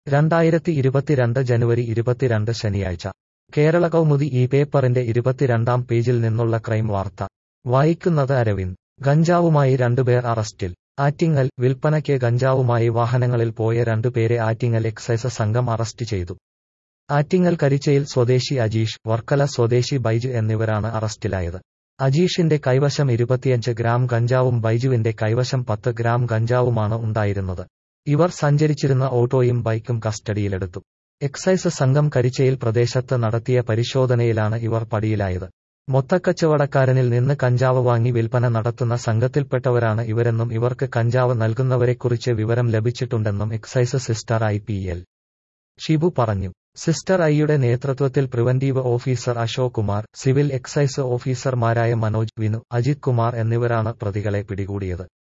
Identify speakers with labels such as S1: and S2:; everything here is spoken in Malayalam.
S1: 2022 ജനുവരി 22 ശനിയാഴ്ച കേരള കൗമുദി ഈ പേപ്പറിന്റെ 22-ാം പേജിൽ നിന്നുള്ള ക്രൈം വാർത്ത വായിക്കുന്നത് അരവിന്ദ്. ഗഞ്ചാവുമായി രണ്ടുപേർ അറസ്റ്റിൽ. ആറ്റിങ്ങൽ വിൽപ്പനയ്ക്ക് ഗഞ്ചാവുമായി വാഹനങ്ങളിൽ പോയ രണ്ടുപേരെ ആറ്റിങ്ങൽ എക്സൈസ് സംഘം അറസ്റ്റ് ചെയ്തു. ആറ്റിങ്ങൽ കരിച്ചയിൽ സ്വദേശി അജീഷ്, വർക്കല സ്വദേശി ബൈജു എന്നിവരാണ് അറസ്റ്റിലായത്. അജീഷിന്റെ കൈവശം 25 ഗ്രാം ഗഞ്ചാവും ബൈജുവിന്റെ കൈവശം 10 ഗ്രാം ഗഞ്ചാവുമാണ് ഉണ്ടായിരുന്നത്. ഇവർ സഞ്ചരിച്ചിരുന്ന ഓട്ടോയും ബൈക്കും കസ്റ്റഡിയിലെടുത്തു. എക്സൈസ് സംഘം കരിച്ചയിൽ പ്രദേശത്ത് നടത്തിയ പരിശോധനയിലാണ് ഇവർ പിടിയിലായത്. മൊത്തക്കച്ചവടക്കാരനിൽ നിന്ന് കഞ്ചാവ് വാങ്ങി വിൽപ്പന നടത്തുന്ന സംഘത്തിൽപ്പെട്ടവരാണ് ഇവരെന്നും ഇവർക്ക് കഞ്ചാവ് നൽകുന്നവരെക്കുറിച്ച് വിവരം ലഭിച്ചിട്ടുണ്ടെന്നും എക്സൈസ് സിസ്റ്റർ IPL ഷിബു പറഞ്ഞു. സിസ്റ്റർ ഐയുടെ നേതൃത്വത്തിൽ preventive officer Ashok Kumar, civil excise ഓഫീസർമാരായ മനോജ്, വിനു, അജിത് കുമാർ എന്നിവരാണ് പ്രതികളെ പിടികൂടിയത്.